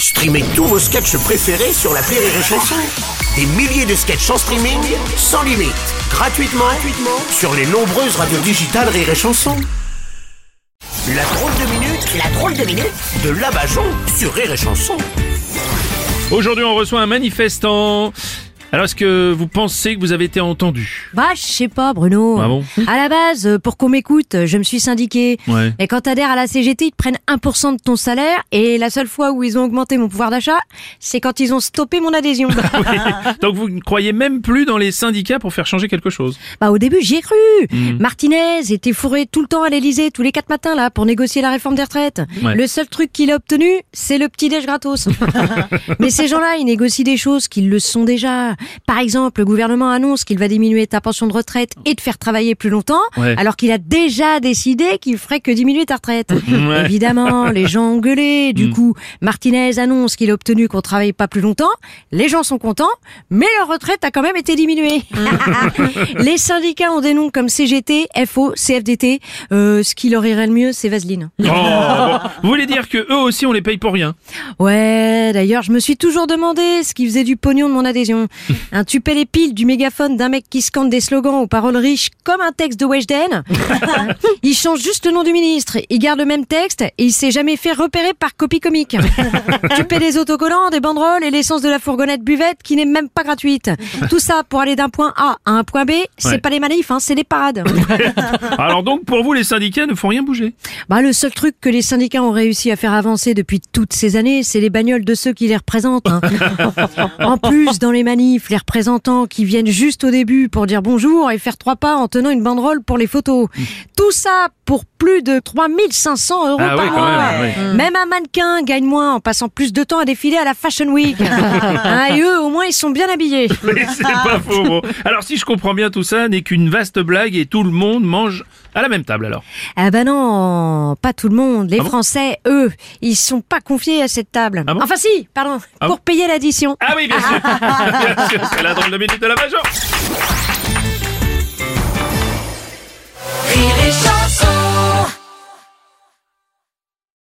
Streamez tous vos sketchs préférés sur l'appli Rire et Chanson. Des milliers de sketchs en streaming, sans limite, gratuitement sur les nombreuses radios digitales Rire et Chanson. La drôle de minute de Labajon sur Rire et Chanson. Aujourd'hui, on reçoit un manifestant. Alors, est-ce que vous pensez que vous avez été entendu? Bah, je sais pas, Bruno. Ah bon? À la base, pour qu'on m'écoute, je me suis syndiqué. Ouais. Et quand t'adhères à la CGT, ils te prennent 1% de ton salaire. Et la seule fois où ils ont augmenté mon pouvoir d'achat, c'est quand ils ont stoppé mon adhésion. Oui. Donc, vous ne croyez même plus dans les syndicats pour faire changer quelque chose? Bah, au début, j'y ai cru. Martinez était fourré tout le temps à l'Elysée, tous les 4 matins, là, pour négocier la réforme des retraites. Ouais. Le seul truc qu'il a obtenu, c'est le petit déj gratos. Mais ces gens-là, ils négocient des choses qu'ils le sont déjà. Par exemple, le gouvernement annonce qu'il va diminuer ta pension de retraite et te faire travailler plus longtemps, Ouais. alors qu'il a déjà décidé qu'il ferait que diminuer ta retraite. Ouais. Évidemment, les gens ont gueulé. Du coup, Martinez annonce qu'il a obtenu qu'on travaille pas plus longtemps. Les gens sont contents, mais leur retraite a quand même été diminuée. Les syndicats ont des noms comme CGT, FO, CFDT. Ce qui leur irait le mieux, c'est Vaseline. Oh, bon. Vous voulez dire que eux aussi, on les paye pour rien? Ouais, d'ailleurs, je me suis toujours demandé ce qui faisait du pognon de mon adhésion. Tu paies les piles du mégaphone d'un mec qui scande des slogans aux paroles riches comme un texte de Weshden. Il change juste le nom du ministre, il garde le même texte et il s'est jamais fait repérer par copie comique. Tu paies des autocollants, des banderoles et l'essence de la fourgonnette buvette qui n'est même pas gratuite. Tout ça pour aller d'un point A à un point B, c'est Ouais. pas les manifs, c'est des parades. Alors donc, pour vous, les syndicats ne font rien bouger? Bah, le seul truc que les syndicats ont réussi à faire avancer depuis toutes ces années, c'est les bagnoles de ceux qui les représentent. En plus, dans les manifs, les représentants qui viennent juste au début pour dire bonjour et faire 3 pas en tenant une banderole pour les photos. Tout ça pour plus de 3500 euros Ah par oui, quand mois. même, oui. Même un mannequin gagne moins en passant plus de temps à défiler à la Fashion Week. Et eux, au moins, ils sont bien habillés. Oui, c'est pas faux. Bon. Alors, si je comprends bien, tout ça n'est qu'une vaste blague et tout le monde mange à la même table, alors? Ah bah non, pas tout le monde. Les Ah bon Français, eux, ils sont pas confiés à cette table. Ah bon Enfin si, pardon, Ah pour bon payer l'addition. Ah oui, bien sûr. Bien sûr, c'est la drôle de minute de Labajon.